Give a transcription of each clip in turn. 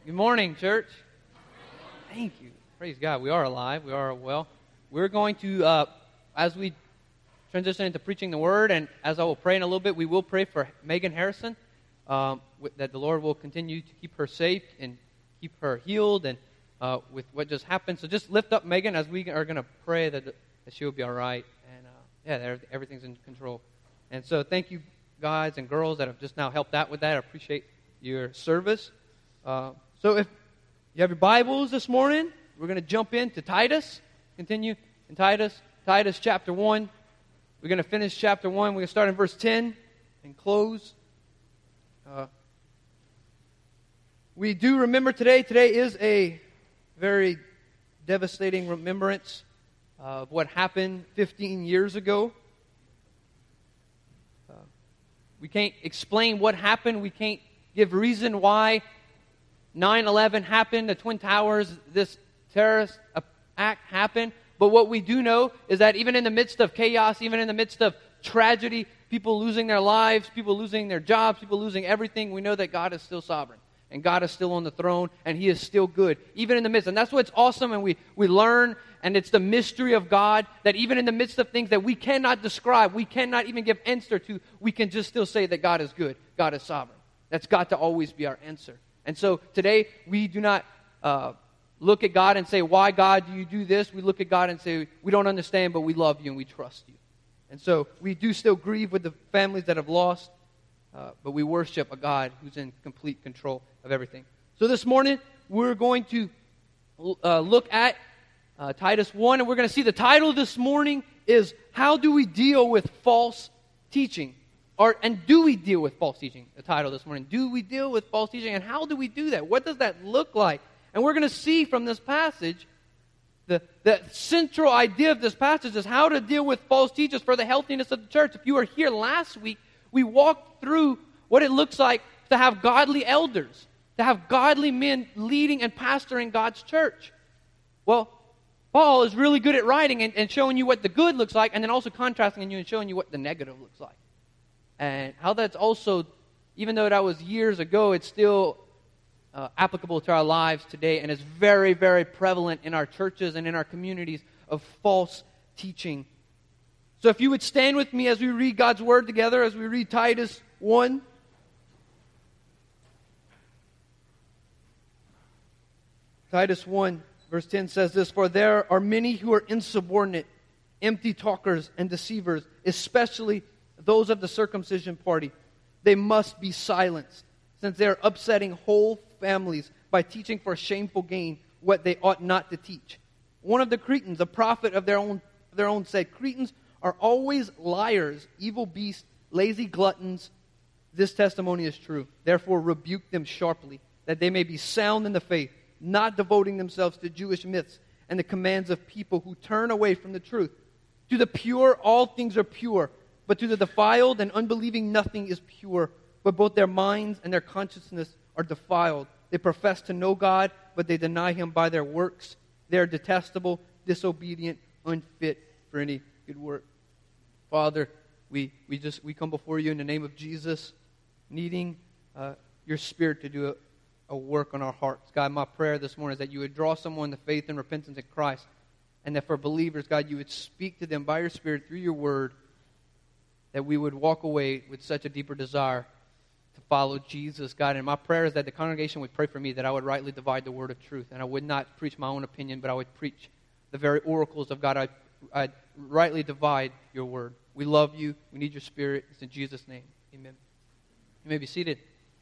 Good morning, church. Thank you. Praise God. We are alive. We are well. We're going to, as we transition into preaching the Word, and as I will pray in a little bit, we will pray for Megan Harrison, that the Lord will continue to keep her safe and keep her healed and with what just happened. So just lift up Megan as we are going to pray that she will be all right. And, that everything's in control. And so thank you, guys and girls, that have just now helped out with that. I appreciate your service. So if you have your Bibles this morning, we're going to jump into Titus, continue in Titus chapter 1. We're going to finish chapter 1. We're going to start in verse 10 and close. We do remember today. Today is a very devastating remembrance of what happened 15 years ago. We can't explain what happened. We can't give reason why 9/11 happened, the Twin Towers, this terrorist act happened. But what we do know is that even in the midst of chaos, even in the midst of tragedy, people losing their lives, people losing their jobs, people losing everything, we know that God is still sovereign. And God is still on the throne, and He is still good, even in the midst. And that's what's awesome, and we learn, and it's the mystery of God, that even in the midst of things that we cannot describe, we cannot even give answer to, we can just still say that God is good, God is sovereign. That's got to always be our answer. And so today, we do not look at God and say, why, God, do you do this? We look at God and say, we don't understand, but we love you and we trust you. And so we do still grieve with the families that have lost, but we worship a God who's in complete control of everything. So this morning, we're going to look at Titus 1, and we're going to see the title this morning is, How Do We Deal with False Teaching? And do we deal with false teaching? The title this morning, do we deal with false teaching? And how do we do that? What does that look like? And we're going to see from this passage, the central idea of this passage is how to deal with false teachers for the healthiness of the church. If you were here last week, we walked through what it looks like to have godly elders, to have godly men leading and pastoring God's church. Well, Paul is really good at writing and showing you what the good looks like, and then also contrasting you and showing you what the negative looks like. And how that's also, even though that was years ago, it's still applicable to our lives today, and it's very, very prevalent in our churches and in our communities of false teaching. So if you would stand with me as we read God's Word together, as we read Titus 1. Titus 1, verse 10 says this, For there are many who are insubordinate, empty talkers and deceivers, especially those of the circumcision party. They must be silenced, since they are upsetting whole families by teaching for shameful gain what they ought not to teach. One of the Cretans, a prophet of their own, said, Cretans are always liars, evil beasts, lazy gluttons. This testimony is true. Therefore rebuke them sharply, that they may be sound in the faith, not devoting themselves to Jewish myths and the commands of people who turn away from the truth. To the pure, all things are pure, but to the defiled and unbelieving nothing is pure, but both their minds and their consciousness are defiled. They profess to know God, but they deny Him by their works. They are detestable, disobedient, unfit for any good work. Father, we come before you in the name of Jesus, needing your Spirit to do a work on our hearts. God, my prayer this morning is that you would draw someone to faith and repentance in Christ, and that for believers, God, you would speak to them by your Spirit through your word, that we would walk away with such a deeper desire to follow Jesus, God. And my prayer is that the congregation would pray for me, that I would rightly divide the word of truth, and I would not preach my own opinion, but I would preach the very oracles of God. I'd rightly divide your word. We love you. We need your Spirit. It's in Jesus' name. Amen. You may be seated.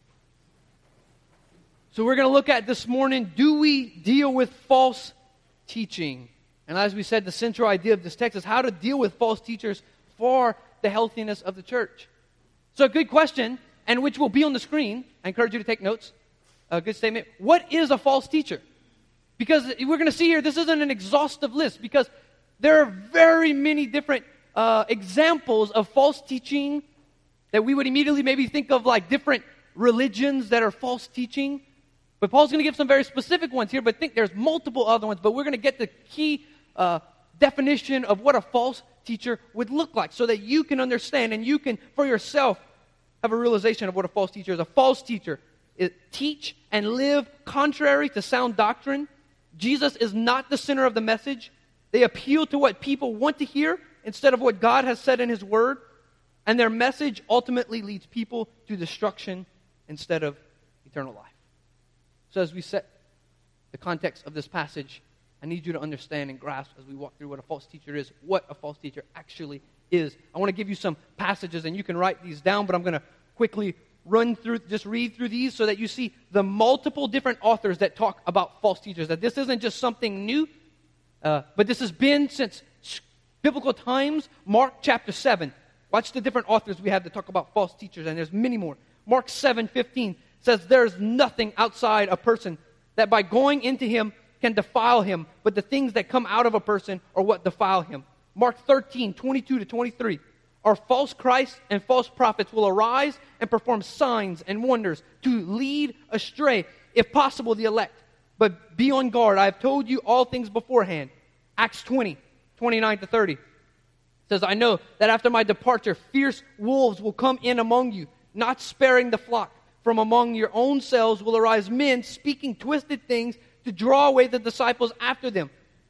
So we're going to look at this morning, do we deal with false teaching? And as we said, the central idea of this text is how to deal with false teachers for the healthiness of the church. So a good question, and which will be on the screen. I encourage you to take notes. A good statement. What is a false teacher? Because we're going to see here, this isn't an exhaustive list, because there are very many different examples of false teaching that we would immediately maybe think of like different religions that are false teaching. But Paul's going to give some very specific ones here, but think there's multiple other ones. But we're going to get the key definition of what a false teacher would look like so that you can understand and you can, for yourself, have a realization of what a false teacher is. A false teacher teach and live contrary to sound doctrine. Jesus is not the center of the message. They appeal to what people want to hear instead of what God has said in His Word. And their message ultimately leads people to destruction instead of eternal life. So as we set the context of this passage, I need you to understand and grasp as we walk through what a false teacher is, what a false teacher actually is. I want to give you some passages, and you can write these down, but I'm going to quickly read through these so that you see the multiple different authors that talk about false teachers, that this isn't just something new, but this has been since biblical times. Mark chapter 7. Watch the different authors we have to talk about false teachers, and there's many more. Mark 7:15 says, "There's nothing outside a person that by going into him can defile him, but the things that come out of a person are what defile him." Mark 13:22-23. "Our false Christs and false prophets will arise and perform signs and wonders to lead astray, if possible, the elect. But be on guard. I have told you all things beforehand." Acts 20:29-30 says, "I know that after my departure, fierce wolves will come in among you, not sparing the flock. From among your own selves will arise men speaking twisted things to draw away the disciples after them."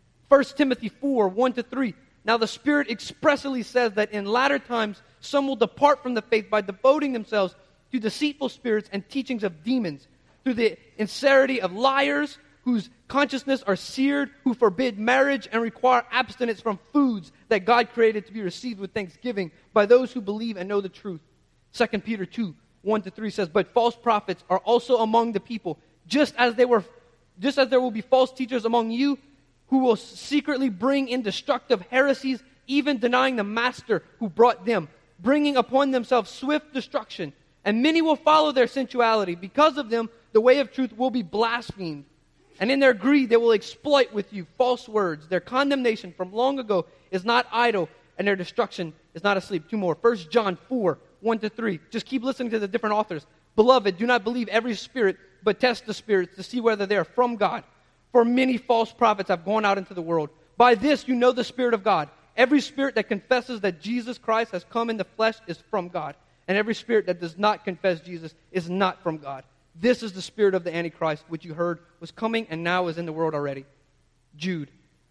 1 Timothy 4:1-3. "Now the Spirit expressly says that in latter times some will depart from the faith by devoting themselves to deceitful spirits and teachings of demons, through the insincerity of liars, whose consciences are seared, who forbid marriage and require abstinence from foods that God created to be received with thanksgiving by those who believe and know the truth." 2 Peter 2:1-3 says, "But false prophets are also among the people, just as there will be false teachers among you, who will secretly bring in destructive heresies, even denying the master who brought them, bringing upon themselves swift destruction. And many will follow their sensuality. Because of them, the way of truth will be blasphemed. And in their greed, they will exploit with you false words. Their condemnation from long ago is not idle, and their destruction is not asleep." Two more. 1 John 4:1-3. Just keep listening to the different authors. "Beloved, do not believe every spirit, but test the spirits to see whether they are from God. For many false prophets have gone out into the world. By this you know the Spirit of God. Every spirit that confesses that Jesus Christ has come in the flesh is from God. And every spirit that does not confess Jesus is not from God. This is the spirit of the Antichrist, which you heard was coming and now is in the world already." Jude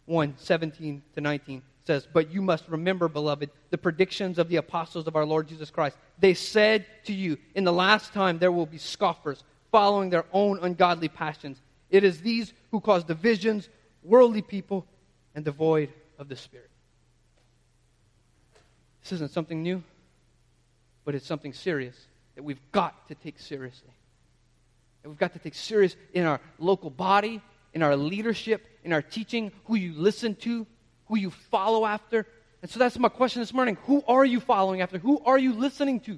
1:17-19 says, "But you must remember, beloved, the predictions of the apostles of our Lord Jesus Christ. They said to you, in the last time there will be scoffers, following their own ungodly passions. It is these who cause divisions, worldly people, and devoid of the Spirit." This isn't something new, but it's something serious that we've got to take seriously. That we've got to take serious in our local body, in our leadership, in our teaching, who you listen to, who you follow after. And so that's my question this morning. Who are you following after? Who are you listening to?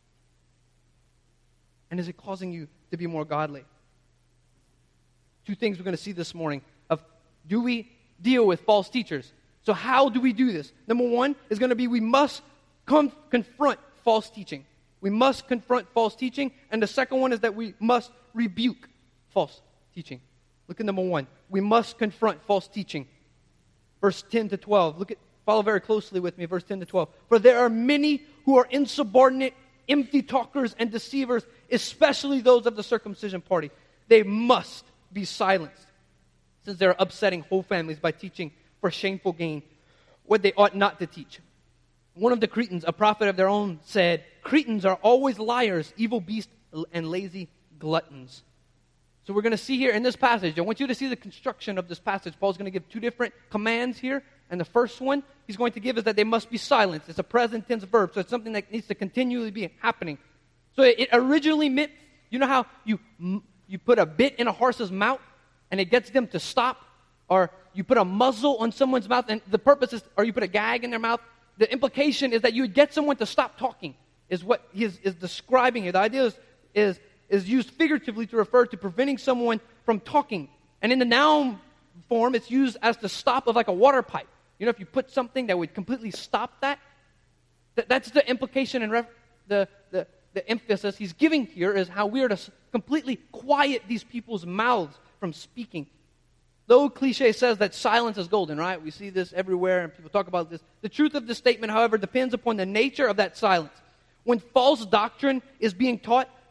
And is it causing you to be more godly? Two things we're going to see this morning of, do we deal with false teachers? So how do we do this? Number one is going to be, we must confront false teaching. We must confront false teaching. And the second one is that we must rebuke false teaching. Look at number one. We must confront false teaching. Verse 10-12. Follow very closely with me, verse 10-12. "For there are many who are insubordinate, empty talkers and deceivers, especially those of the circumcision party. They must be silenced, since they are upsetting whole families by teaching for shameful gain what they ought not to teach." One of the Cretans, a prophet of their own, said, "Cretans are always liars, evil beasts, and lazy gluttons." So we're going to see here in this passage, I want you to see the construction of this passage. Paul's going to give two different commands here. And the first one he's going to give is that they must be silenced. It's a present tense verb, so it's something that needs to continually be happening. So it originally meant, you know how you put a bit in a horse's mouth and it gets them to stop? Or you put a muzzle on someone's mouth and the purpose is, or you put a gag in their mouth. The implication is that you would get someone to stop talking, is what he is describing here. The idea is used figuratively to refer to preventing someone from talking. And in the noun form, it's used as the stop of like a water pipe. You know, if you put something that would completely stop that's the implication and the emphasis he's giving here is how we are to completely quiet these people's mouths from speaking. The old cliche says that silence is golden, right? We see this everywhere and people talk about this. The truth of this statement, however, depends upon the nature of that silence. When false doctrine is being taught,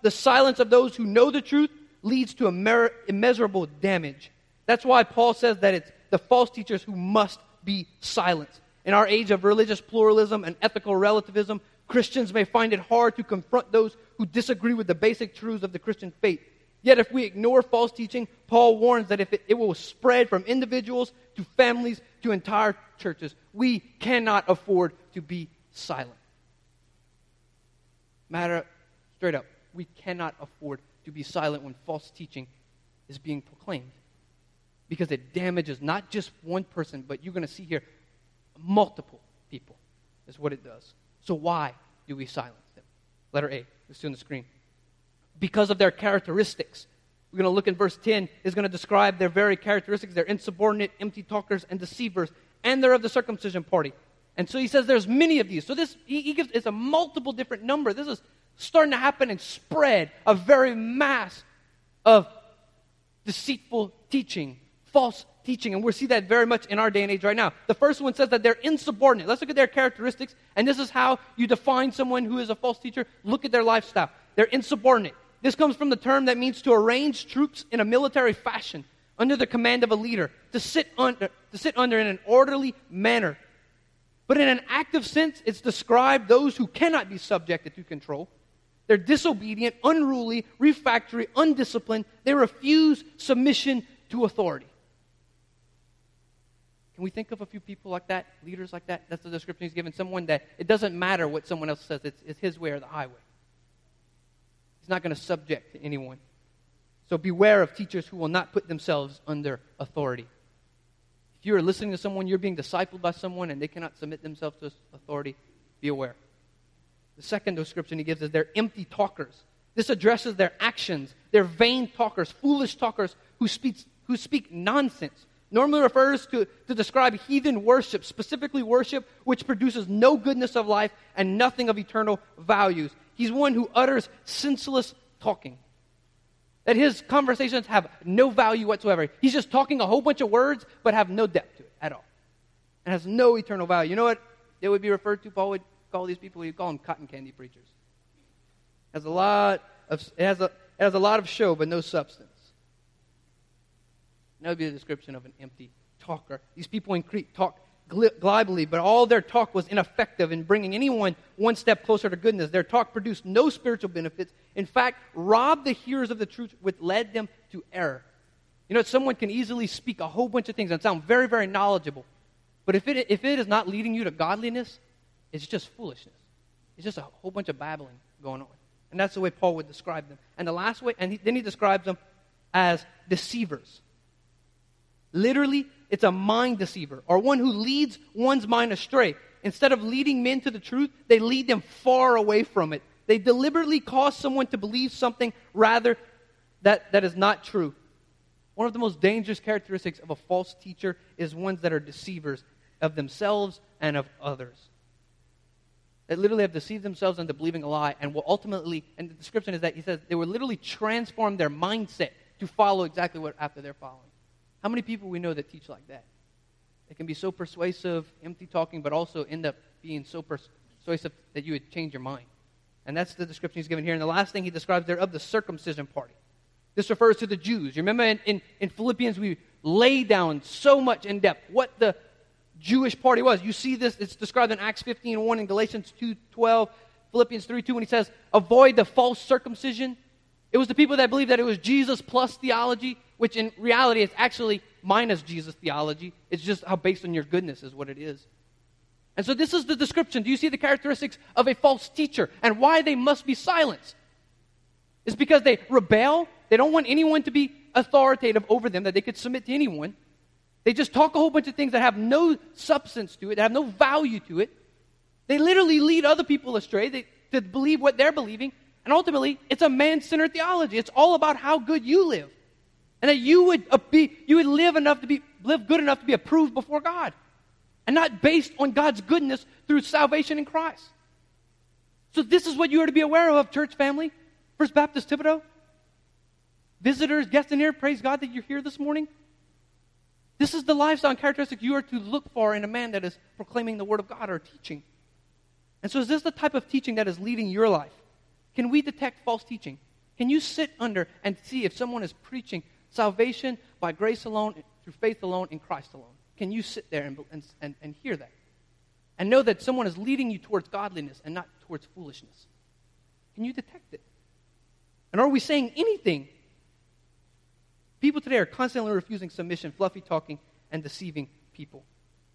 the silence of those who know the truth leads to immeasurable damage. That's why Paul says that it's the false teachers who must be silenced. In our age of religious pluralism and ethical relativism, Christians may find it hard to confront those who disagree with the basic truths of the Christian faith. Yet if we ignore false teaching, Paul warns that if it will spread from individuals to families to entire churches. We cannot afford to be silent. Straight up, we cannot afford to be silent when false teaching is being proclaimed, because it damages not just one person, but you're going to see here multiple people is what it does. So why do we silence them? Letter A, let's see on the screen. Because of their characteristics. We're going to look in verse 10, is going to describe their very characteristics. They're insubordinate, empty talkers, and deceivers, and they're of the circumcision party. And so he says there's many of these. So this, he gives, it's a multiple different number. This is starting to happen and spread a very mass of deceitful teaching, false teaching, and we'll see that very much in our day and age right now. The first one says that they're insubordinate. Let's look at their characteristics, and this is how you define someone who is a false teacher. Look at their lifestyle. They're insubordinate. This comes from the term that means to arrange troops in a military fashion under the command of a leader, to sit under in an orderly manner. But in an active sense, it's described those who cannot be subjected to control. They're disobedient, unruly, refractory, undisciplined. They refuse submission to authority. Can we think of a few people like that, leaders like that? That's the description he's given. Someone that it doesn't matter what someone else says. It's his way or the highway. He's not going to subject to anyone. So beware of teachers who will not put themselves under authority. If you are listening to someone, you're being discipled by someone, and they cannot submit themselves to authority, be aware. The second description he gives is they're empty talkers. This addresses their actions. They're vain talkers, foolish talkers who speak nonsense. Normally refers to describe heathen worship, specifically worship which produces no goodness of life and nothing of eternal values. He's one who utters senseless talking. That his conversations have no value whatsoever. He's just talking a whole bunch of words, but have no depth to it at all. And has no eternal value. You know what it would be referred to? Paul would call these people, he'd call them cotton candy preachers. It has a lot of show, but no substance. That would be the description of an empty talker. These people in Crete talk glibly, but all their talk was ineffective in bringing anyone one step closer to goodness. Their talk produced no spiritual benefits. In fact, robbed the hearers of the truth, which led them to error. You know, someone can easily speak a whole bunch of things and sound very, very knowledgeable. But if it is not leading you to godliness, it's just foolishness. It's just a whole bunch of babbling going on. And that's the way Paul would describe them. And the last way, then he describes them as deceivers. Literally, it's a mind deceiver, or one who leads one's mind astray. Instead of leading men to the truth, they lead them far away from it. They deliberately cause someone to believe something rather that is not true. One of the most dangerous characteristics of a false teacher is ones that are deceivers of themselves and of others. They literally have deceived themselves into believing a lie, and will ultimately, and the description is that he says they will literally transform their mindset to follow exactly what after they're following. How many people we know that teach like that? They can be so persuasive, empty talking, but also end up being so persuasive that you would change your mind. And that's the description he's given here. And the last thing he describes, they're of the circumcision party. This refers to the Jews. You remember in Philippians, we laid down so much in depth what the Jewish party was. You see this, it's described in Acts 15:1, in Galatians 2:12, Philippians 3:2, when he says, avoid the false circumcision. It was the people that believed that it was Jesus plus theology, which in reality is actually minus Jesus theology. It's just how based on your goodness is what it is. And so this is the description. Do you see the characteristics of a false teacher and why they must be silenced? It's because they rebel. They don't want anyone to be authoritative over them, that they could submit to anyone. They just talk a whole bunch of things that have no substance to it, that have no value to it. They literally lead other people astray to believe what they're believing. And ultimately, it's a man-centered theology. It's all about how good you live. And that you would live good enough to be approved before God. And not based on God's goodness through salvation in Christ. So this is what you are to be aware of, church family. First Baptist Thibodaux. Visitors, guests in here, praise God that you're here this morning. This is the lifestyle and characteristic you are to look for in a man that is proclaiming the Word of God or teaching. And so is this the type of teaching that is leading your life? Can we detect false teaching? Can you sit under and see if someone is preaching salvation by grace alone, through faith alone, in Christ alone? Can you sit there and hear that? And know that someone is leading you towards godliness and not towards foolishness? Can you detect it? And are we saying anything? People today are constantly refusing submission, fluffy talking, and deceiving people.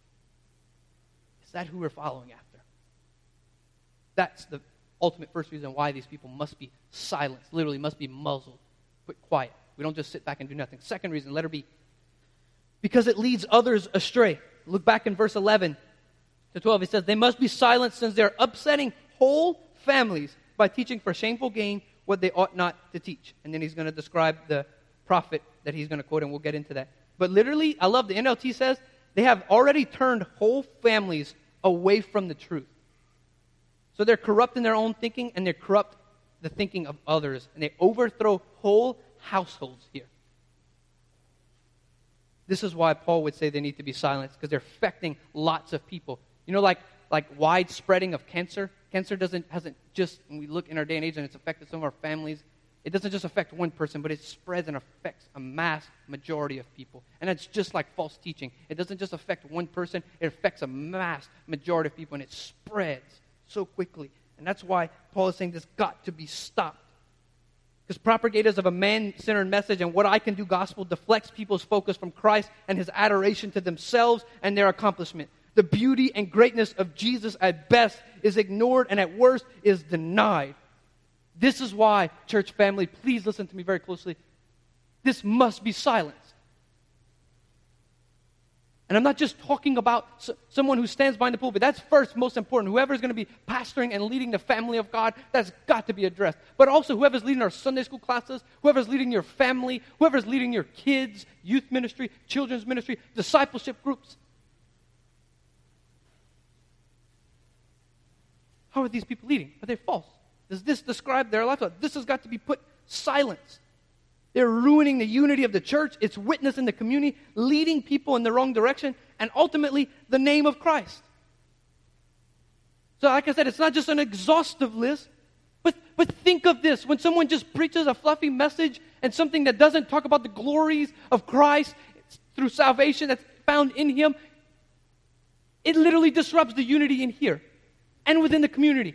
Is that who we're following after? That's the ultimate first reason why these people must be silenced, literally must be muzzled, put quiet. We don't just sit back and do nothing. Second reason, letter B, because it leads others astray. Look back in verse 11 to 12. It says, they must be silenced since they're upsetting whole families by teaching for shameful gain what they ought not to teach. And then he's going to describe the prophet that he's going to quote, and we'll get into that. But literally, I love the NLT says, they have already turned whole families away from the truth. So they're corrupt in their own thinking, and they corrupt the thinking of others. And they overthrow whole households here. This is why Paul would say they need to be silenced, because they're affecting lots of people. You know, like widespreading of cancer. Cancer hasn't just, when we look in our day and age, and it's affected some of our families, it doesn't just affect one person, but it spreads and affects a mass majority of people. And that's just like false teaching. It doesn't just affect one person, it affects a mass majority of people, and it spreads so quickly. And that's why Paul is saying this got to be stopped. Because propagators of a man-centered message and what I can do gospel deflects people's focus from Christ and his adoration to themselves and their accomplishment. The beauty and greatness of Jesus at best is ignored and at worst is denied. This is why, church family, please listen to me very closely. This must be silenced. And I'm not just talking about someone who stands behind the pulpit. That's first most important. Whoever is going to be pastoring and leading the family of God, that's got to be addressed. But also whoever's leading our Sunday school classes, whoever's leading your family, whoever's leading your kids, youth ministry, children's ministry, discipleship groups. How are these people leading? Are they false? Does this describe their lifestyle? This has got to be put silence. They're ruining the unity of the church, its witness in the community, leading people in the wrong direction, and ultimately the name of Christ. So like I said, it's not just an exhaustive list, but think of this. When someone just preaches a fluffy message and something that doesn't talk about the glories of Christ through salvation that's found in Him, it literally disrupts the unity in here and within the community.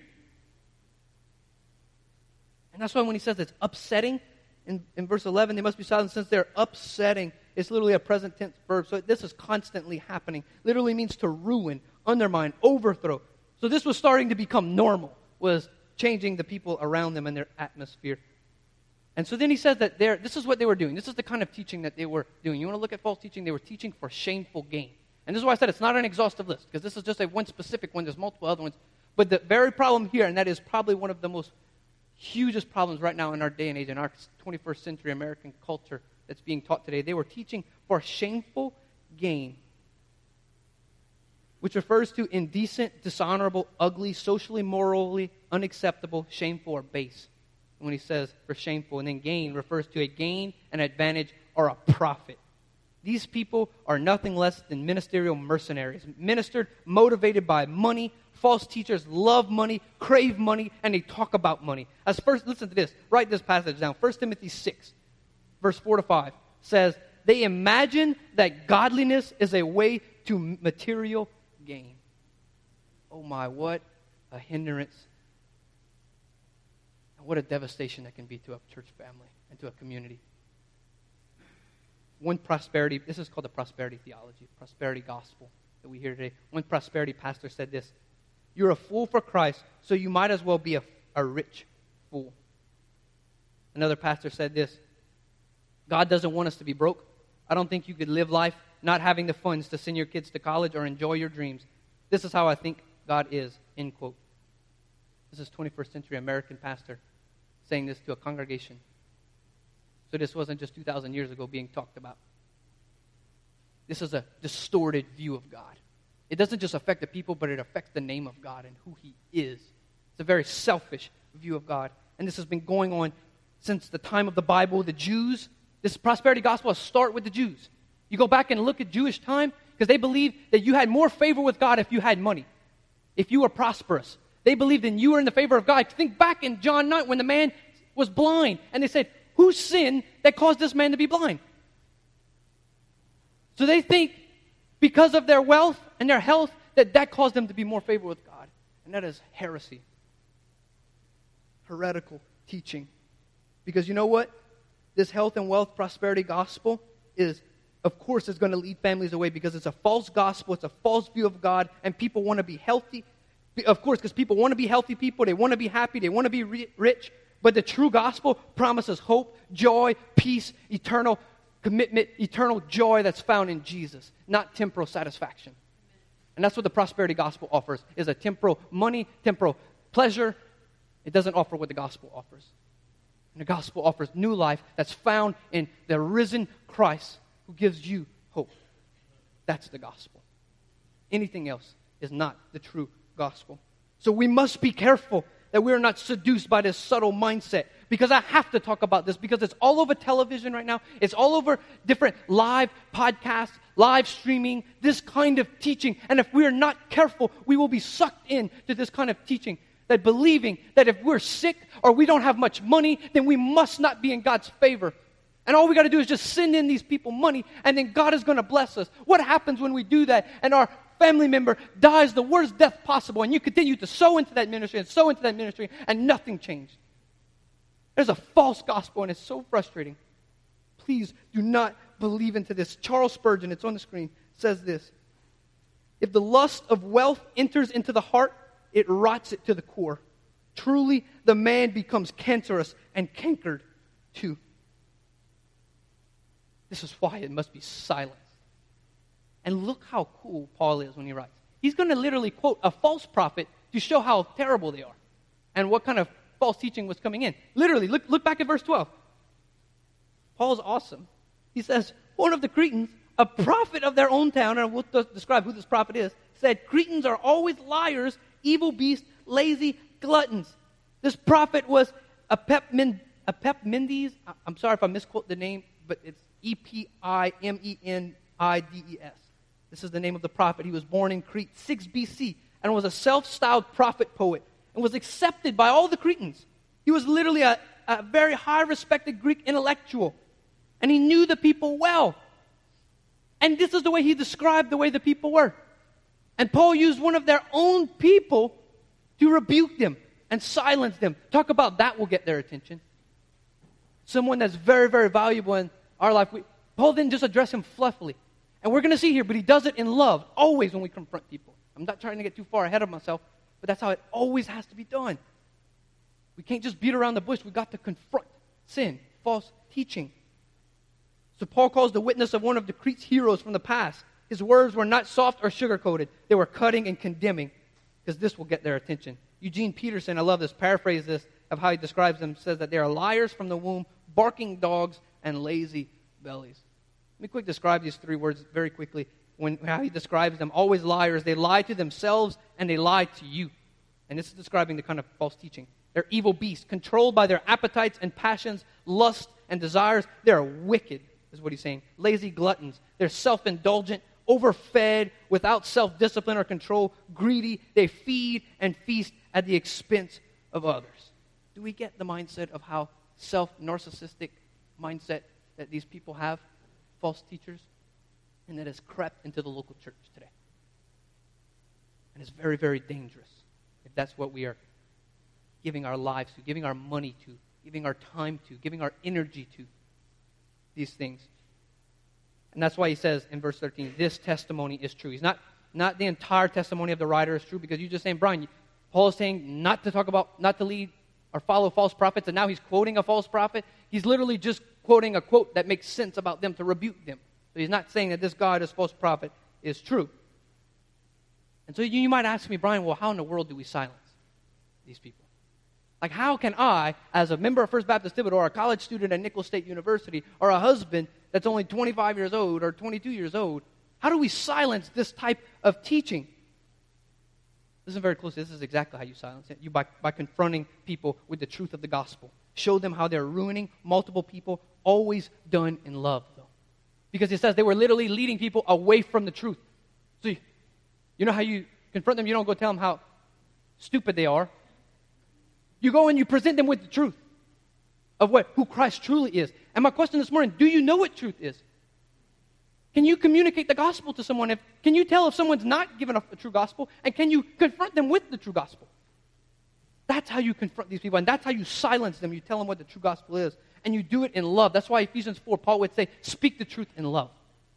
And that's why when he says it's upsetting, in verse 11, they must be silent since they're upsetting. It's literally a present tense verb. So this is constantly happening. Literally means to ruin, undermine, overthrow. So this was starting to become normal, was changing the people around them and their atmosphere. And so then he says that this is what they were doing. This is the kind of teaching that they were doing. You want to look at false teaching? They were teaching for shameful gain. And this is why I said it's not an exhaustive list, because this is just one specific one. There's multiple other ones. But the very problem here, and that is probably one of the most hugest problems right now in our day and age, in our 21st century American culture that's being taught today. They were teaching for shameful gain, which refers to indecent, dishonorable, ugly, socially, morally unacceptable, shameful, or base. And when he says for shameful, and then gain refers to a gain, an advantage, or a profit. These people are nothing less than ministerial mercenaries, ministered, motivated by money. False teachers love money, crave money, and they talk about money. Listen to this. Write this passage down. 1 Timothy 6, verse 4 to 5 says, they imagine that godliness is a way to material gain. Oh my, what a hindrance. And what a devastation that can be to a church family and to a community. This is called the prosperity theology, prosperity gospel that we hear today. One prosperity pastor said this: you're a fool for Christ, so you might as well be a rich fool. Another pastor said this: God doesn't want us to be broke. I don't think you could live life not having the funds to send your kids to college or enjoy your dreams. This is how I think God is, end quote. This is 21st century American pastor saying this to a congregation. So this wasn't just 2,000 years ago being talked about. This is a distorted view of God. It doesn't just affect the people, but it affects the name of God and who He is. It's a very selfish view of God. And this has been going on since the time of the Bible. The Jews, this prosperity gospel starts with the Jews. You go back and look at Jewish time, because they believed that you had more favor with God if you had money, if you were prosperous. They believed in you were in the favor of God. Think back in John 9 when the man was blind. And they said, whose sin that caused this man to be blind? So they think because of their wealth and their health that caused them to be more favored with God. And that is heresy. Heretical teaching. Because you know what? This health and wealth prosperity gospel is, of course, it's going to lead families away because it's a false gospel. It's a false view of God. And people want to be healthy. Of course, because people want to be healthy people. They want to be happy. They want to be rich. But the true gospel promises hope, joy, peace, eternal commitment, eternal joy that's found in Jesus, not temporal satisfaction. And that's what the prosperity gospel offers, is a temporal money, temporal pleasure. It doesn't offer what the gospel offers. And the gospel offers new life that's found in the risen Christ who gives you hope. That's the gospel. Anything else is not the true gospel. So we must be careful that we are not seduced by this subtle mindset. Because I have to talk about this because it's all over television right now. It's all over different live podcasts, live streaming, this kind of teaching. And if we are not careful, we will be sucked into this kind of teaching. That believing that if we're sick or we don't have much money, then we must not be in God's favor. And all we got to do is just send in these people money and then God is going to bless us. What happens when we do that and our family member dies the worst death possible and you continue to sow into that ministry and sow into that ministry and nothing changed? There's a false gospel and it's so frustrating. Please do not believe into this. Charles Spurgeon, it's on the screen, says this. If the lust of wealth enters into the heart, it rots it to the core. Truly, the man becomes cancerous and cankered too. This is why it must be silenced. And look how cool Paul is when he writes. He's going to literally quote a false prophet to show how terrible they are and what kind of false teaching was coming in. Literally, look back at verse 12. Paul's awesome. He says, one of the Cretans, a prophet of their own town, and we'll describe who this prophet is, said, Cretans are always liars, evil beasts, lazy gluttons. This prophet was Epimenides. I'm sorry if I misquote the name, but it's Epimenides. This is the name of the prophet. He was born in Crete, 6 BC, and was a self-styled prophet poet, and was accepted by all the Cretans. He was literally a very high-respected Greek intellectual, and he knew the people well. And this is the way he described the way the people were. And Paul used one of their own people to rebuke them and silence them. Talk about that will get their attention. Someone that's very, very valuable in our life. Paul didn't just address him fluffily. And we're going to see here, but he does it in love, always when we confront people. I'm not trying to get too far ahead of myself, but that's how it always has to be done. We can't just beat around the bush. We've got to confront sin, false teaching. So Paul calls the witness of one of the Crete's heroes from the past. His words were not soft or sugar-coated. They were cutting and condemning, because this will get their attention. Eugene Peterson, I love this, paraphrase this, of how he describes them, says that they are liars from the womb, barking dogs, and lazy bellies. Let me quickly describe these three words very quickly. How he describes them, always liars. They lie to themselves and they lie to you. And this is describing the kind of false teaching. They're evil beasts, controlled by their appetites and passions, lust and desires. They're wicked, is what he's saying. Lazy gluttons. They're self-indulgent, overfed, without self-discipline or control, greedy. They feed and feast at the expense of others. Do we get the mindset of how self-narcissistic mindset that these people have, false teachers? And that has crept into the local church today. And it's very, very dangerous if that's what we are giving our lives to, giving our money to, giving our time to, giving our energy to, these things. And that's why he says in verse 13, this testimony is true. He's not the entire testimony of the writer is true, because you're just saying, Brian, Paul is saying not to lead or follow false prophets, and now he's quoting a false prophet. He's literally just quoting a quote that makes sense about them to rebuke them. So he's not saying that this God, this false prophet, is true. And so you might ask me, Brian, well, how in the world do we silence these people? Like, how can I, as a member of First Baptist Thibodeau, or a college student at Nicholls State University, or a husband that's only 25 years old or 22 years old, how do we silence this type of teaching? Listen very closely. This is exactly how you silence it. By confronting people with the truth of the gospel. Show them how they're ruining multiple people, always done in love, though. Because it says they were literally leading people away from the truth. So you know how you confront them? You don't go tell them how stupid they are. You go and you present them with the truth. of who Christ truly is. And my question this morning, do you know what truth is? Can you communicate the gospel to someone? Can you tell if someone's not given a true gospel? And can you confront them with the true gospel? That's how you confront these people, and that's how you silence them. You tell them what the true gospel is, and you do it in love. That's why Ephesians 4, Paul would say, speak the truth in love.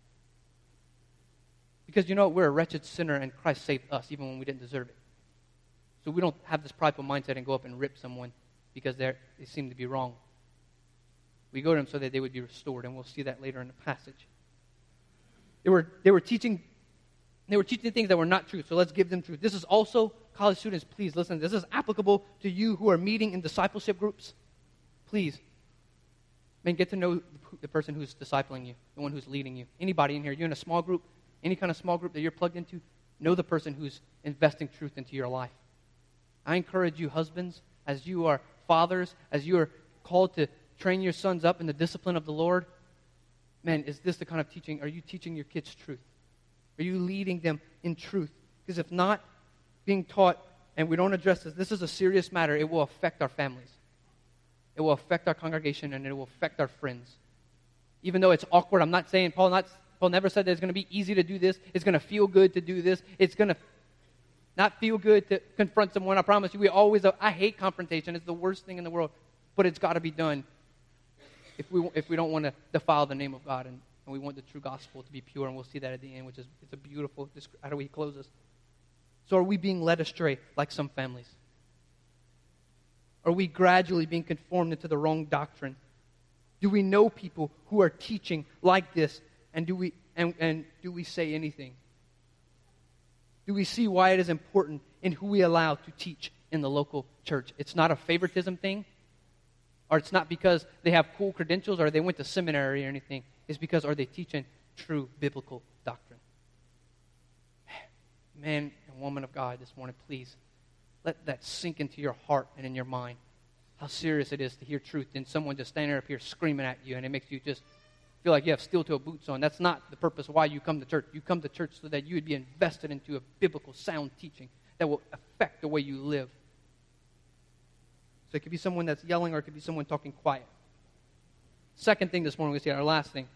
Because you know, we're a wretched sinner, and Christ saved us, even when we didn't deserve it. So we don't have this prideful mindset and go up and rip someone because they seem to be wrong. We go to them so that they would be restored, and we'll see that later in the passage. They were teaching things that were not true, so let's give them truth. This is also, college students, please listen. This is applicable to you who are meeting in discipleship groups. Please, man, get to know the person who's discipling you, the one who's leading you. Anybody in here, you're in a small group, any kind of small group that you're plugged into, know the person who's investing truth into your life. I encourage you, husbands, as you are fathers, as you are called to train your sons up in the discipline of the Lord, man, is this the kind of teaching? Are you teaching your kids truth? Are you leading them in truth? Because if not being taught, and we don't address this is a serious matter, it will affect our families. It will affect our congregation, and it will affect our friends. Even though it's awkward, I'm not saying, Paul never said that it's going to be easy to do this. It's going to feel good to do this. It's going to not feel good to confront someone. I promise you, I hate confrontation. It's the worst thing in the world. But it's got to be done if we don't want to defile the name of God, and we want the true gospel to be pure, and we'll see that at the end, which is it's a beautiful, how do we close this? So are we being led astray like some families? Are we gradually being conformed into the wrong doctrine? Do we know people who are teaching like this, and do we say anything? Do we see why it is important in who we allow to teach in the local church? It's not a favoritism thing, or it's not because they have cool credentials or they went to seminary or anything. It's because are they teaching true biblical doctrine? Man and woman of God this morning, please let that sink into your heart and in your mind. How serious it is to hear truth and someone just standing up here screaming at you, and it makes you just feel like you have steel-toe boots on. That's not the purpose why you come to church. You come to church so that you would be invested into a biblical sound teaching that will affect the way you live. So it could be someone that's yelling, or it could be someone talking quiet. Second thing this morning, we see our last thing.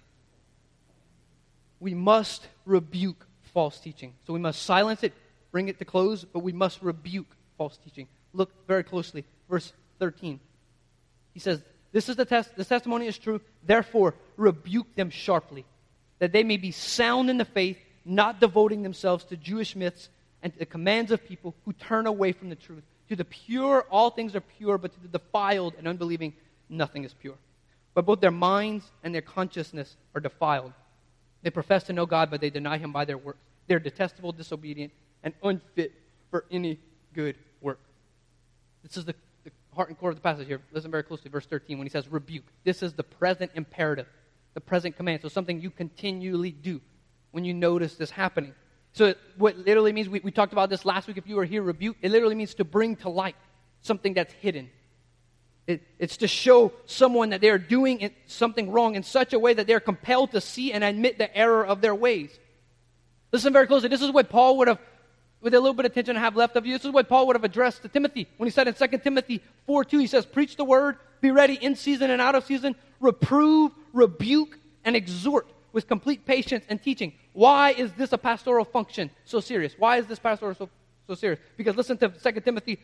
We must rebuke false teaching. So we must silence it, bring it to close, but we must rebuke false teaching. Look very closely, verse 13. He says, this testimony is true, therefore rebuke them sharply, that they may be sound in the faith, not devoting themselves to Jewish myths and to the commands of people who turn away from the truth. To the pure, all things are pure, but to the defiled and unbelieving, nothing is pure. But both their minds and their consciousness are defiled. They profess to know God, but they deny Him by their works. They are detestable, disobedient, and unfit for any good work. This is the heart and core of the passage here. Listen very closely, verse 13, when he says rebuke. This is the present imperative, the present command. So something you continually do when you notice this happening. So what literally means, we talked about this last week, if you were here, rebuke, it literally means to bring to light something that's hidden. It's to show someone that they're doing something wrong in such a way that they're compelled to see and admit the error of their ways. Listen very closely. This is what Paul would have, with a little bit of attention I have left of you, this is what Paul would have addressed to Timothy. When he said in 2 Timothy 4:2, he says, preach the word, be ready in season and out of season, reprove, rebuke, and exhort with complete patience and teaching. Why is this a pastoral function so serious? Why is this pastoral so serious? Because listen to 2 Timothy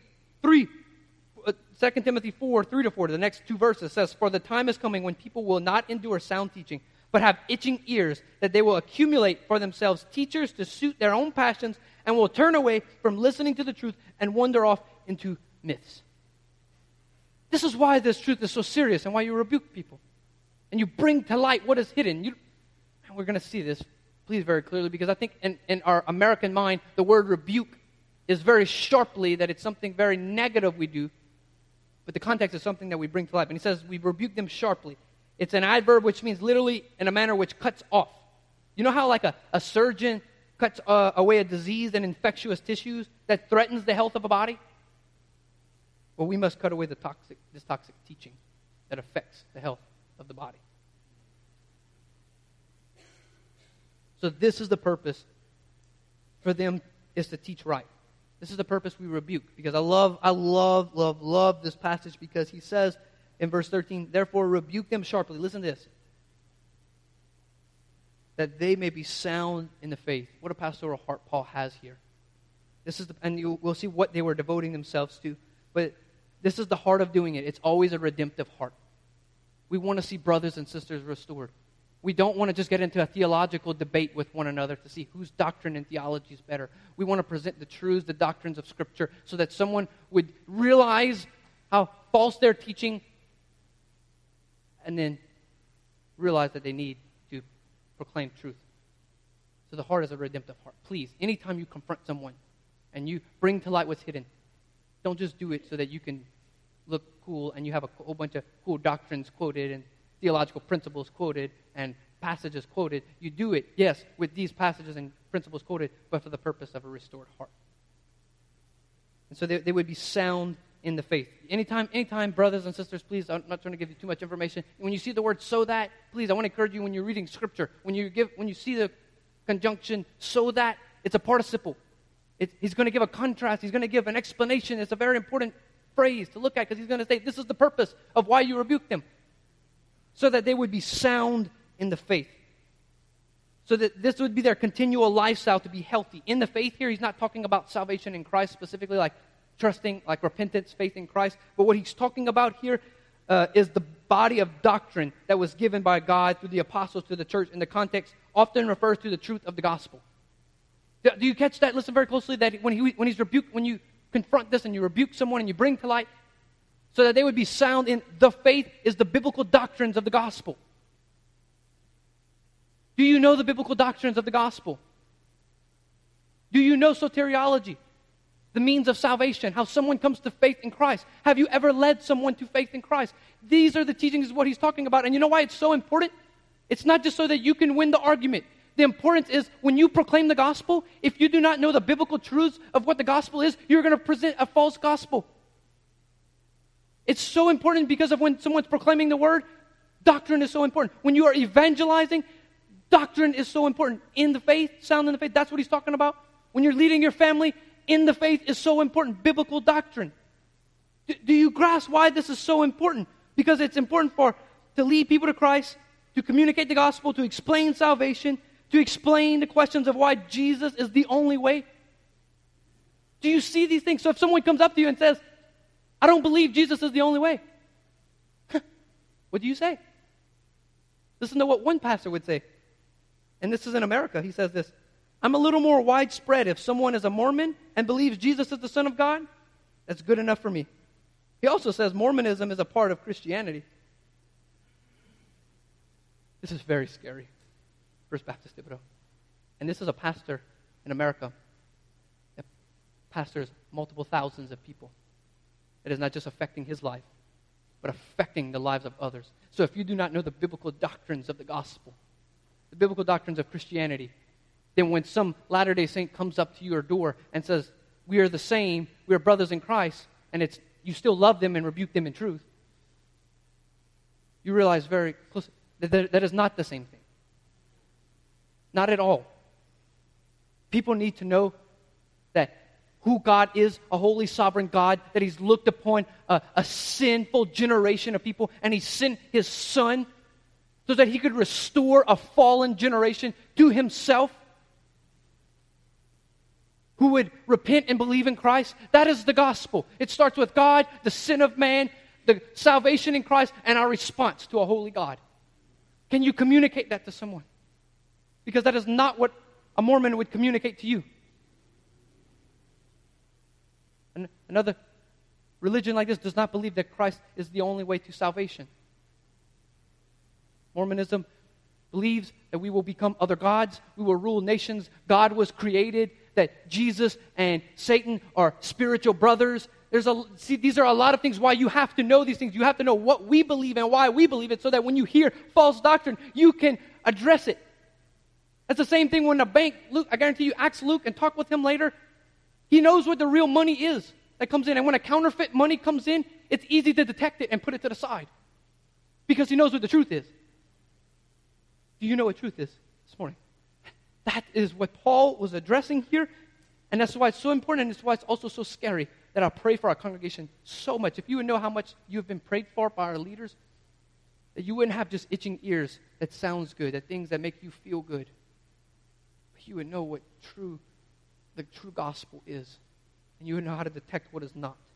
4:3-4, the next two verses says, for the time is coming when people will not endure sound teaching, but have itching ears, that they will accumulate for themselves teachers to suit their own passions, and will turn away from listening to the truth and wander off into myths. This is why this truth is so serious and why you rebuke people. And you bring to light what is hidden. And we're going to see this, please, very clearly, because I think in our American mind, the word rebuke is very sharply that it's something very negative we do, but the context is something that we bring to life. And he says we rebuke them sharply. It's an adverb which means literally in a manner which cuts off. You know how like a surgeon cuts away a disease and infectious tissues that threatens the health of a body? Well, we must cut away this toxic teaching that affects the health of the body. So this is the purpose for them, is to teach right. This is the purpose we rebuke. Because I love this passage, because he says in verse 13, therefore rebuke them sharply. Listen to this. That they may be sound in the faith. What a pastoral heart Paul has here. We'll see what they were devoting themselves to. But this is the heart of doing it. It's always a redemptive heart. We want to see brothers and sisters restored. We don't want to just get into a theological debate with one another to see whose doctrine and theology is better. We want to present the truths, the doctrines of Scripture, so that someone would realize how false they're teaching and then realize that they need to proclaim truth. So the heart is a redemptive heart. Please, anytime you confront someone and you bring to light what's hidden, don't just do it so that you can look cool and you have a whole bunch of cool doctrines quoted and theological principles quoted and passages quoted. You do it, yes, with these passages and principles quoted, but for the purpose of a restored heart. And so they would be sound in the faith. Anytime, brothers and sisters, please, I'm not trying to give you too much information. When you see the word so that, please, I want to encourage you when you're reading Scripture, when you see the conjunction so that, it's a participle. He's going to give a contrast. He's going to give an explanation. It's a very important phrase to look at because he's going to say, this is the purpose of why you rebuke them. So that they would be sound in the faith. So that this would be their continual lifestyle to be healthy. In the faith here, he's not talking about salvation in Christ specifically, like trusting, like repentance, faith in Christ. But what he's talking about here is the body of doctrine that was given by God through the apostles to the church in the context often refers to the truth of the gospel. Do you catch that? Listen very closely, that when he's rebuked, when you confront this and you rebuke someone and you bring to light, so that they would be sound in the faith is the biblical doctrines of the gospel. Do you know the biblical doctrines of the gospel? Do you know soteriology, the means of salvation, how someone comes to faith in Christ? Have you ever led someone to faith in Christ? These are the teachings of what he's talking about. And you know why it's so important? It's not just so that you can win the argument. The importance is when you proclaim the gospel, if you do not know the biblical truths of what the gospel is, you're going to present a false gospel. It's so important because of when someone's proclaiming the word, doctrine is so important. When you are evangelizing, doctrine is so important. In the faith, sound in the faith, that's what he's talking about. When you're leading your family, in the faith is so important. Biblical doctrine. Do you grasp why this is so important? Because it's important to lead people to Christ, to communicate the gospel, to explain salvation, to explain the questions of why Jesus is the only way. Do you see these things? So if someone comes up to you and says, I don't believe Jesus is the only way. What do you say? Listen to what one pastor would say. And this is in America. He says this, I'm a little more widespread. If someone is a Mormon and believes Jesus is the Son of God, that's good enough for me. He also says Mormonism is a part of Christianity. This is very scary. First Baptist Thibodeau. And this is a pastor in America that pastors multiple thousands of people. It is not just affecting his life, but affecting the lives of others. So if you do not know the biblical doctrines of the gospel, the biblical doctrines of Christianity, then when some Latter-day Saint comes up to your door and says, we are the same, we are brothers in Christ, and you still love them and rebuke them in truth, you realize very closely that is not the same thing. Not at all. People need to know that who God is, a holy sovereign God, that he's looked upon a sinful generation of people, and he sent his Son so that he could restore a fallen generation to himself who would repent and believe in Christ. That is the gospel. It starts with God, the sin of man, the salvation in Christ, and our response to a holy God. Can you communicate that to someone? Because that is not what a Mormon would communicate to you. Another religion like this does not believe that Christ is the only way to salvation. Mormonism believes that we will become other gods, we will rule nations. God was created, that Jesus and Satan are spiritual brothers. These are a lot of things why you have to know these things. You have to know what we believe and why we believe it, so that when you hear false doctrine, you can address it. That's the same thing when a bank, Luke, I guarantee you, ask Luke and talk with him later. He knows what the real money is that comes in. And when a counterfeit money comes in, it's easy to detect it and put it to the side. Because he knows what the truth is. Do you know what truth is this morning? That is what Paul was addressing here. And that's why it's so important, and that's why it's also so scary. that I pray for our congregation so much. If you would know how much you have been prayed for by our leaders, that you wouldn't have just itching ears that sounds good, that things that make you feel good. But you would know what the true gospel is. And you would know how to detect what is not.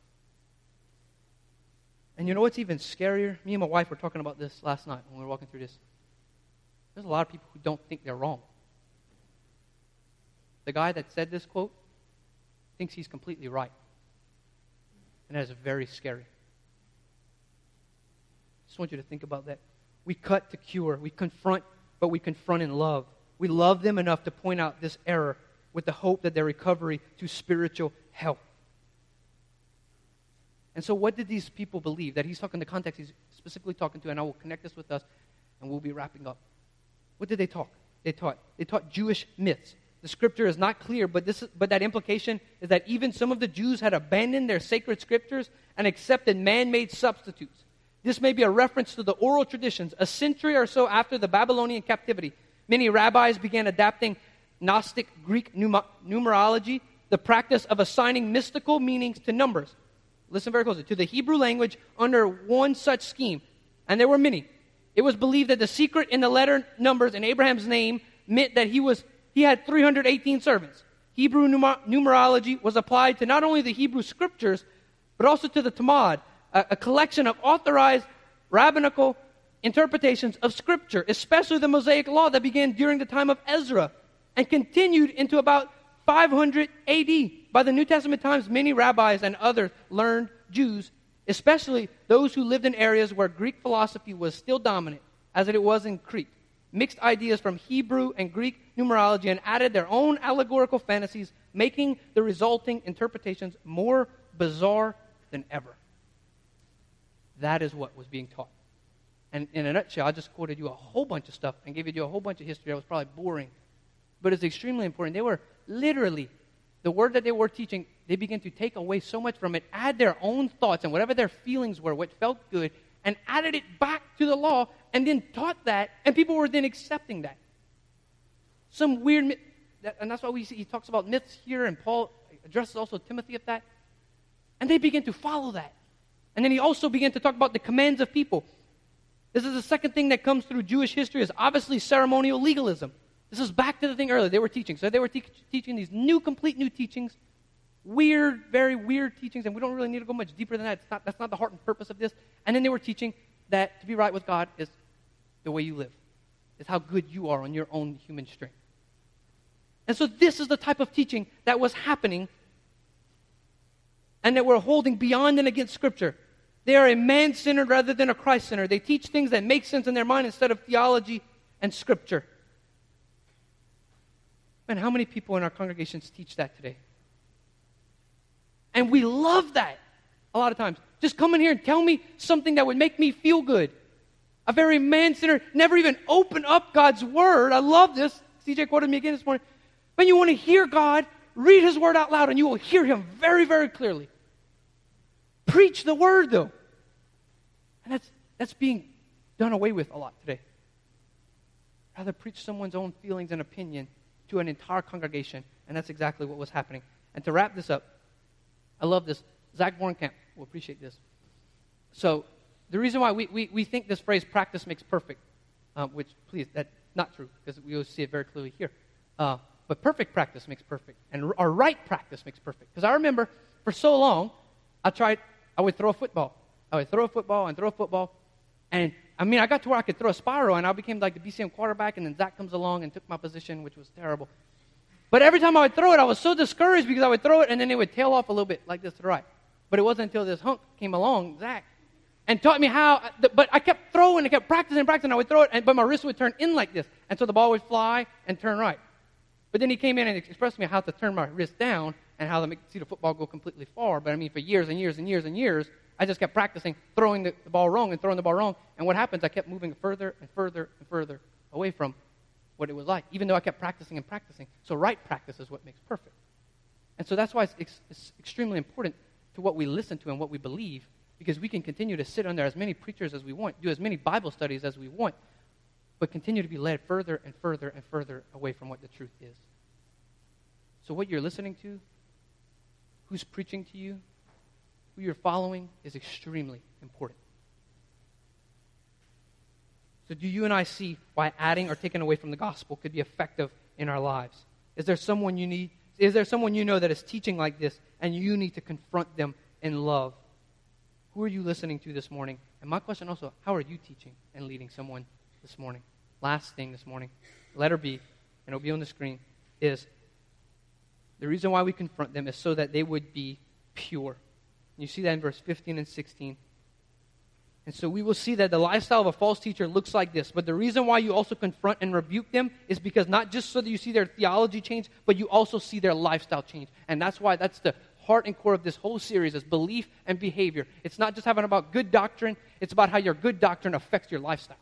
And you know what's even scarier? Me and my wife were talking about this last night when we were walking through this. There's a lot of people who don't think they're wrong. The guy that said this quote thinks he's completely right. And that is very scary. I just want you to think about that. We cut to cure. We confront, but we confront in love. We love them enough to point out this error with the hope that their recovery to spiritual health. And so what did these people believe? That he's talking the context he's specifically talking to, and I will connect this with us, and we'll be wrapping up. What did they talk? They taught Jewish myths. The scripture is not clear, but that implication is that even some of the Jews had abandoned their sacred scriptures and accepted man-made substitutes. This may be a reference to the oral traditions. A century or so after the Babylonian captivity, many rabbis began adapting Gnostic Greek numerology, the practice of assigning mystical meanings to numbers. Listen very closely. To the Hebrew language under one such scheme, and there were many. It was believed that the secret in the letter numbers in Abraham's name meant that he had 318 servants. Hebrew numerology was applied to not only the Hebrew scriptures, but also to the Talmud, a collection of authorized rabbinical interpretations of scripture, especially the Mosaic law that began during the time of Ezra and continued into about 500 AD. By the New Testament times, many rabbis and other learned Jews, especially those who lived in areas where Greek philosophy was still dominant, as it was in Crete, mixed ideas from Hebrew and Greek numerology and added their own allegorical fantasies, making the resulting interpretations more bizarre than ever. That is what was being taught. And in a nutshell, I just quoted you a whole bunch of stuff and gave you a whole bunch of history that was probably boring. But it's extremely important. They were literally, the word that they were teaching, they began to take away so much from it, add their own thoughts and whatever their feelings were, what felt good, and added it back to the law, and then taught that, and people were then accepting that. Some weird myth, and that's why we see he talks about myths here, and Paul addresses also Timothy of that. And they begin to follow that. And then he also began to talk about the commands of people. This is the second thing that comes through Jewish history, is obviously ceremonial legalism. This is back to the thing earlier they were teaching. So they were teaching these complete new teachings, weird, very weird teachings, and we don't really need to go much deeper than that. That's not the heart and purpose of this. And then they were teaching that to be right with God is the way you live. It's how good you are on your own human strength. And so this is the type of teaching that was happening and that we're holding beyond and against Scripture. They are a man-centered rather than a Christ-centered. They teach things that make sense in their mind instead of theology and Scripture. Man, how many people in our congregations teach that today? And we love that a lot of times. Just come in here and tell me something that would make me feel good. A very man-centered, never even open up God's Word. I love this. CJ quoted me again this morning. When you want to hear God, read His Word out loud and you will hear Him very, very clearly. Preach the Word, though. And that's being done away with a lot today. Rather preach someone's own feelings and opinion to an entire congregation, and that's exactly what was happening. And to wrap this up, I love this. Zach Bornkamp will appreciate this. So the reason why we think this phrase, practice makes perfect, which, please, that's not true, because we will see it very clearly here. But perfect practice makes perfect, and our right practice makes perfect. Because I remember for so long, I would throw a football. I would throw a football and throw a football. And, I mean, I got to where I could throw a spiral, and I became like the BCM quarterback, and then Zach comes along and took my position, which was terrible. But every time I would throw it, I was so discouraged because I would throw it, and then it would tail off a little bit like this to the right. But it wasn't until this hunk came along, Zach, and taught me how. But I kept throwing, I kept practicing, I would throw it, but my wrist would turn in like this. And so the ball would fly and turn right. But then he came in and expressed to me how to turn my wrist down and how to see the football go completely far. But I mean, for years and years and years and years, I just kept practicing throwing the ball wrong and throwing the ball wrong. And what happens, I kept moving further and further and further away from what it was like, even though I kept practicing and practicing. So right practice is what makes perfect. And so that's why it's extremely important to what we listen to and what we believe, because we can continue to sit under as many preachers as we want, do as many Bible studies as we want, but continue to be led further and further and further away from what the truth is. So what you're listening to, who's preaching to you, who you're following is extremely important. So do you and I see why adding or taking away from the gospel could be effective in our lives? Is there someone you know that is teaching like this and you need to confront them in love? Who are you listening to this morning? And my question also, how are you teaching and leading someone this morning? Last thing this morning, letter B, and it'll be on the screen, is the reason why we confront them is so that they would be pure. You see that in verse 15 and 16. And so we will see that the lifestyle of a false teacher looks like this. But the reason why you also confront and rebuke them is because not just so that you see their theology change, but you also see their lifestyle change. And that's why that's the heart and core of this whole series is belief and behavior. It's not just having about good doctrine. It's about how your good doctrine affects your lifestyle.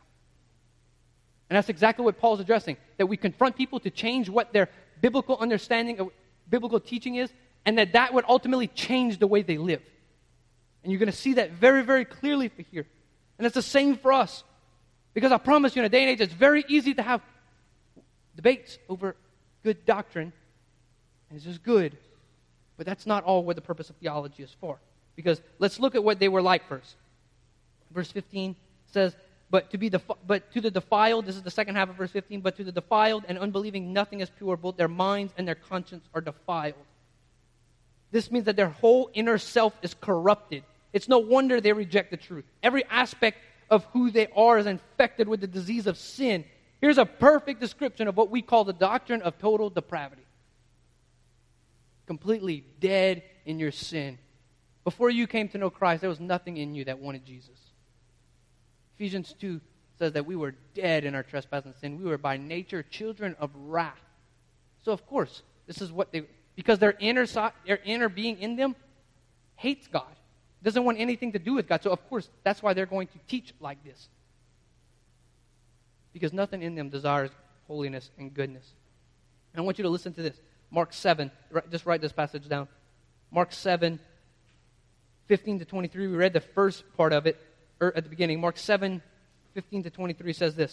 And that's exactly what Paul's addressing, that we confront people to change what their biblical understanding of biblical teaching is, and that would ultimately change the way they live. And you're going to see that very, very clearly here. And it's the same for us. Because I promise you, in a day and age, it's very easy to have debates over good doctrine. And it's just good. But that's not all what the purpose of theology is for. Because let's look at what they were like first. Verse 15 says, But to the defiled, this is the second half of verse 15, but to the defiled and unbelieving nothing is pure, both their minds and their conscience are defiled. This means that their whole inner self is corrupted. It's no wonder they reject the truth. Every aspect of who they are is infected with the disease of sin. Here's a perfect description of what we call the doctrine of total depravity. Completely dead in your sin. Before you came to know Christ, there was nothing in you that wanted Jesus. Ephesians 2 says that we were dead in our trespass and sin. We were by nature children of wrath. So of course, this is what because their inner being in them hates God. Doesn't want anything to do with God. So of course, that's why they're going to teach like this. Because nothing in them desires holiness and goodness. And I want you to listen to this. Mark 7, just write this passage down. Mark 7, 15 to 23. We read the first part of it at the beginning. Mark 7, 15 to 23 says this.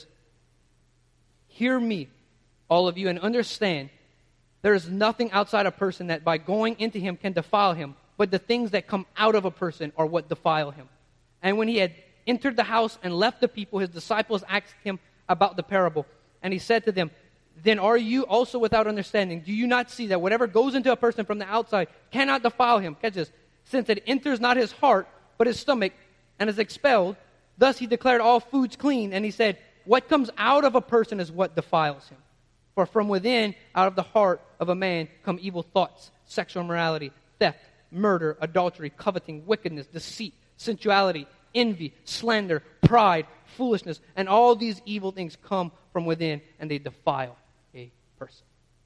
Hear me, all of you, and understand there is nothing outside a person that by going into him can defile him, but the things that come out of a person are what defile him. And when he had entered the house and left the people, his disciples asked him about the parable. And he said to them, Then are you also without understanding? Do you not see that whatever goes into a person from the outside cannot defile him? Catch this. Since it enters not his heart, but his stomach, and is expelled, thus he declared all foods clean. And he said, What comes out of a person is what defiles him. For from within, out of the heart of a man, come evil thoughts, sexual immorality, theft, murder, adultery, coveting, wickedness, deceit, sensuality, envy, slander, pride, foolishness, and all these evil things come from within, and they defile a person.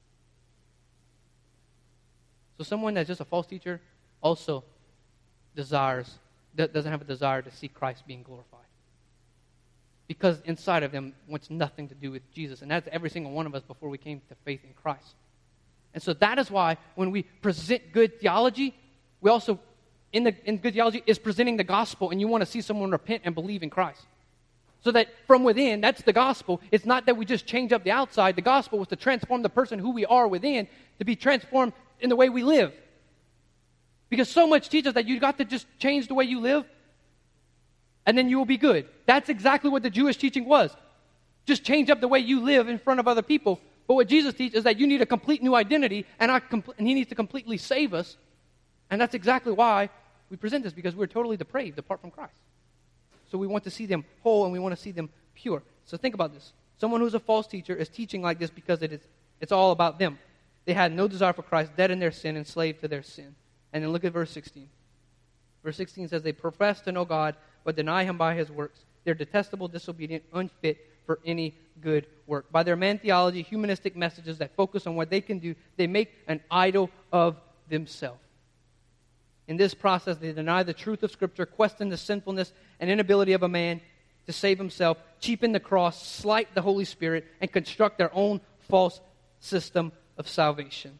So someone that's just a false teacher also doesn't have a desire to see Christ being glorified. Because inside of them wants nothing to do with Jesus. And that's every single one of us before we came to faith in Christ. And so that is why when we present good theology, we also, in good theology, is presenting the gospel, and you want to see someone repent and believe in Christ. So that from within, that's the gospel. It's not that we just change up the outside. The gospel was to transform the person who we are within to be transformed in the way we live. Because so much teaches that you got to just change the way you live, and then you will be good. That's exactly what the Jewish teaching was. Just change up the way you live in front of other people. But what Jesus teaches is that you need a complete new identity, and he needs to completely save us. And that's exactly why we present this, because we're totally depraved apart from Christ. So we want to see them whole, and we want to see them pure. So think about this. Someone who's a false teacher is teaching like this because it's all about them. They had no desire for Christ, dead in their sin, enslaved to their sin. And then look at verse 16. Verse 16 says, They profess to know God, but deny him by his works. They're detestable, disobedient, unfit for any good work. By their man theology, humanistic messages that focus on what they can do, they make an idol of themselves. In this process, they deny the truth of Scripture, question the sinfulness and inability of a man to save himself, cheapen the cross, slight the Holy Spirit, and construct their own false system of salvation.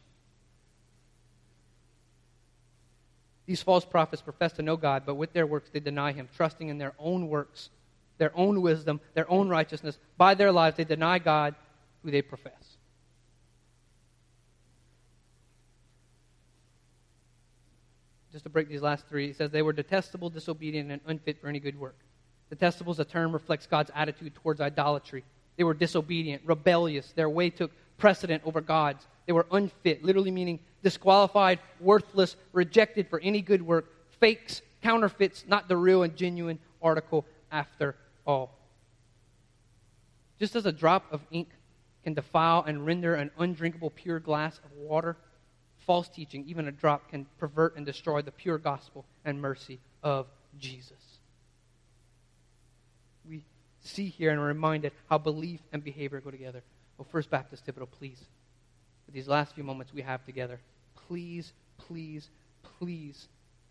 These false prophets profess to know God, but with their works they deny him, trusting in their own works, their own wisdom, their own righteousness. By their lives they deny God who they profess. just to break these last three, it says they were detestable, disobedient, and unfit for any good work. Detestable as a term reflects God's attitude towards idolatry. They were disobedient, rebellious. Their way took precedent over God's. They were unfit, literally meaning disqualified, worthless, rejected for any good work, fakes, counterfeits, not the real and genuine article after all. Just as a drop of ink can defile and render an undrinkable pure glass of water, false teaching, even a drop, can pervert and destroy the pure gospel and mercy of Jesus. We see here and are reminded how belief and behavior go together. Well, First Baptist Thibodaux, please, for these last few moments we have together, please, please, please,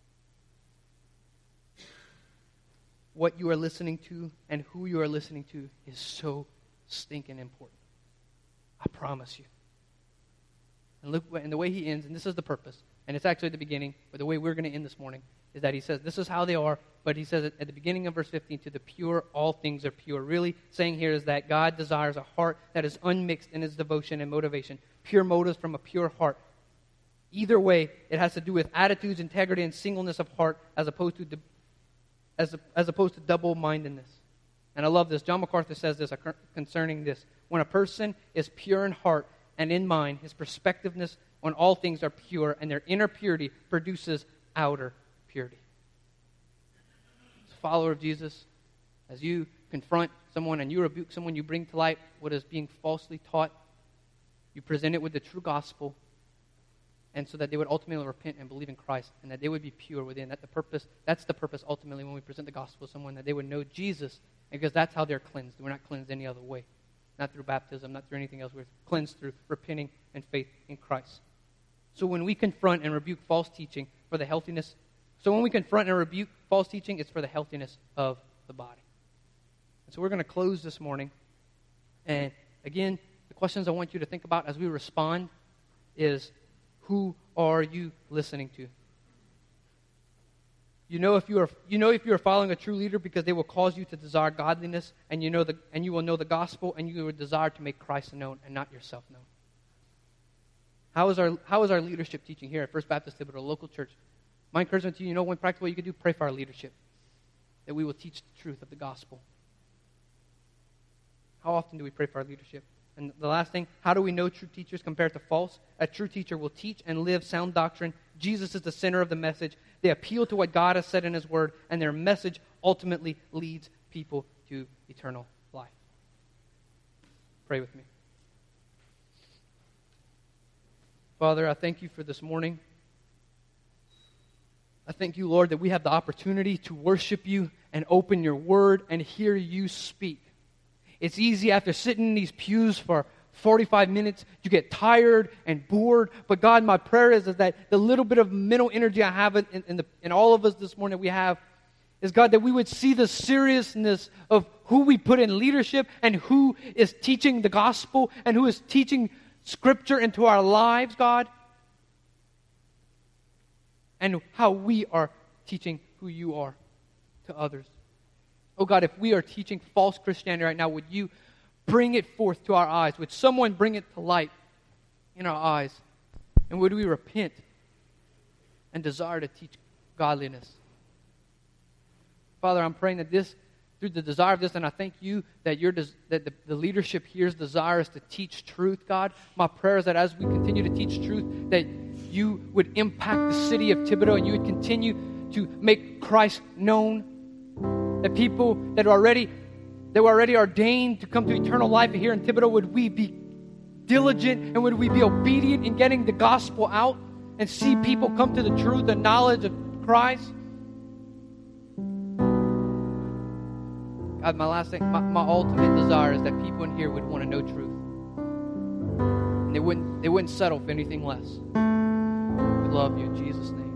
what you are listening to and who you are listening to is so stinking important. I promise you. And look, and the way he ends, and this is the purpose, and it's actually at the beginning, but the way we're going to end this morning, is that he says, this is how they are, but he says at the beginning of verse 15, to the pure, all things are pure. Really saying here is that God desires a heart that is unmixed in its devotion and motivation. Pure motives from a pure heart. Either way, it has to do with attitudes, integrity, and singleness of heart as opposed to double-mindedness. And I love this. John MacArthur says this concerning this. When a person is pure in heart and in mind, his perspectiveness on all things are pure, and their inner purity produces outer purity. As a follower of Jesus, as you confront someone and you rebuke someone, you bring to light what is being falsely taught. You present it with the true gospel, and so that they would ultimately repent and believe in Christ, and that they would be pure within. That's the purpose ultimately when we present the gospel to someone, that they would know Jesus, because that's how they're cleansed. We're not cleansed any other way. Not through baptism, not through anything else. We're cleansed through repenting and faith in Christ. So when we confront and rebuke false teaching for the healthiness, it's for the healthiness of the body. And so we're going to close this morning. And again, the questions I want you to think about as we respond is, who are you listening to? You know if you are following a true leader because they will cause you to desire godliness, and you will know the gospel, and you will desire to make Christ known and not yourself known. How is our leadership teaching here at First Baptist Thibodaux, a local church? My encouragement to you, one practical way you can do, pray for our leadership, that we will teach the truth of the gospel. How often do we pray for our leadership? And the last thing, how do we know true teachers compared to false? A true teacher will teach and live sound doctrine. Jesus is the center of the message. They appeal to what God has said in His Word, and their message ultimately leads people to eternal life. Pray with me. Father, I thank you for this morning. I thank you, Lord, that we have the opportunity to worship you and open your Word and hear you speak. It's easy after sitting in these pews for 45 minutes, you get tired and bored. But God, my prayer is that the little bit of mental energy I have in all of us this morning that we have is, God, that we would see the seriousness of who we put in leadership and who is teaching the gospel and who is teaching Scripture into our lives, God, and how we are teaching who you are to others. Oh God, if we are teaching false Christianity right now, would you bring it forth to our eyes? Would someone bring it to light in our eyes? And would we repent and desire to teach godliness? Father, I'm praying that through the desire of this, and I thank you that the leadership here's desire is to teach truth, God. My prayer is that as we continue to teach truth, that you would impact the city of Thibodaux and you would continue to make Christ known. That people that were already ordained to come to eternal life here in Thibodaux, would we be diligent and would we be obedient in getting the gospel out and see people come to the truth and knowledge of Christ? God, my last thing, my ultimate desire is that people in here would want to know truth. And they wouldn't settle for anything less. We love you in Jesus' name.